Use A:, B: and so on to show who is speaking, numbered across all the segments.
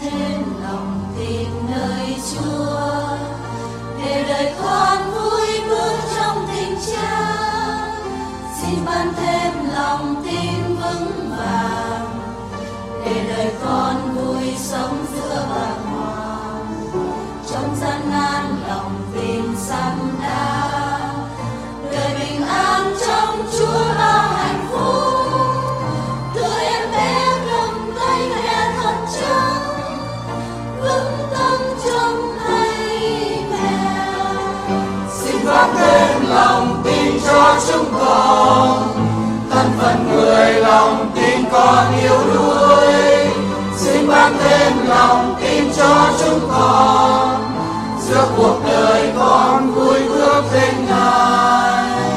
A: thêm lòng tin nơi Chúa, để đời con vui bước trong tình Cha. Xin ban thêm lòng tin vững vàng, để đời con vui sống giữa bàng hoàng. Trong gian nan lòng tin sẵn đã, đời bình an trong Chúa bao hạnh phúc. Tụi em bé cầm tay mẹ thật chắc, vững tâm trong tay mẹ.
B: Xin ban thêm lòng tin cho chúng con, thân phận người lòng tin con yêu đuối. Xin ban thêm lòng tin cho chúng con, giữa cuộc đời con vui bước bên Ngài.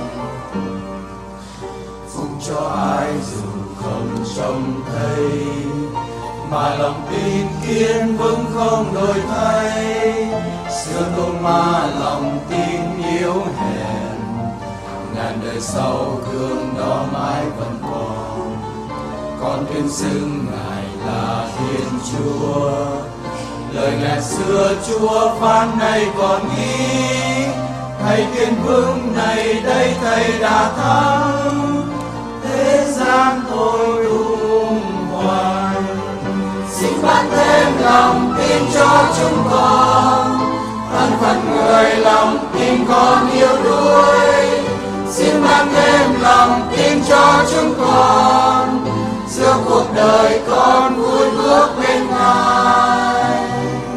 B: Phúc cho ai dù không trông thấy, mà lòng tin kiên vững không đổi thay. Xưa Tô-ma lòng tin yếu hèn, ngàn đời sau gương đó mãi vẫn còn. Con tuyên xưng Ngài là Thiên Chúa, lời ngày xưa Chúa phán nay còn ghi. Thầy kiên vững này đây Thầy đã thắng, thế gian thôi tung hoài. Xin ban thêm lòng tin cho chúng con, thân phận người lòng tin con yêu đuối. Xin ban thêm lòng tin cho chúng con, giữa cuộc đời con vui bước bên Ngài.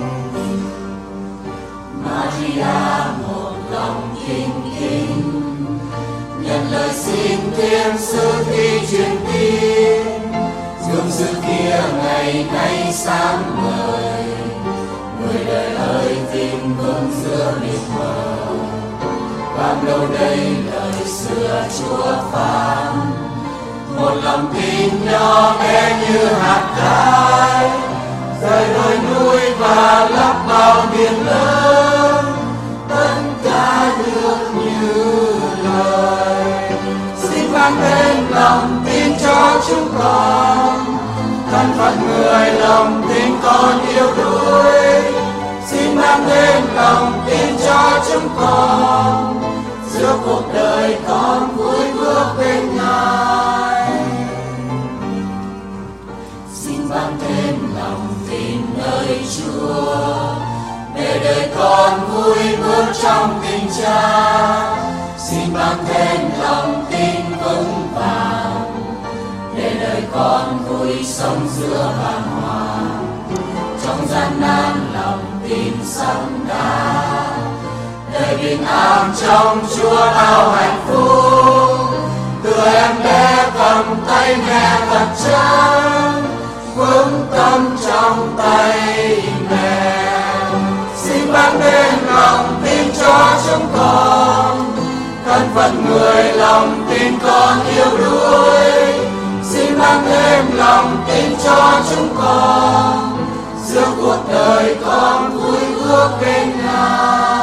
A: Maria một lòng tin kính, nhận lời xin Thiên Sứ khi truyền tin. Gương sự kia ngày nay sáng ngời, người đời ơi tin vững giữa mịt mờ. Bao lâu đây lời xưa Chúa phán, một lòng tin nhỏ bé như hạt cát, rời đồi núi và lấp bao biển lớn. Tất cả được như lời. Xin ban thêm lòng tin cho chúng con, thân phận người lòng tin con yêu đuối. Xin ban thêm lòng tin cho chúng con, giữa cuộc đời con vui bước bên Ngài. Xin ban thêm lòng tin nơi Chúa, để đời con vui bước trong tình Cha. Xin ban thêm lòng tin vững vàng, để đời con vui sống giữa bàng hoàng. Trong gian nan lòng tin sẵn đã, đời bình an trong Chúa bao hạnh phúc. Tựa em bé cầm tay mẹ thật chắc, vững tâm trong tay mẹ. Xin ban thêm lòng tin cho chúng con, thân phận người lòng tin con yêu đuối. Xin ban thêm lòng tin cho chúng con, giữa cuộc đời con vui bước bên Ngài.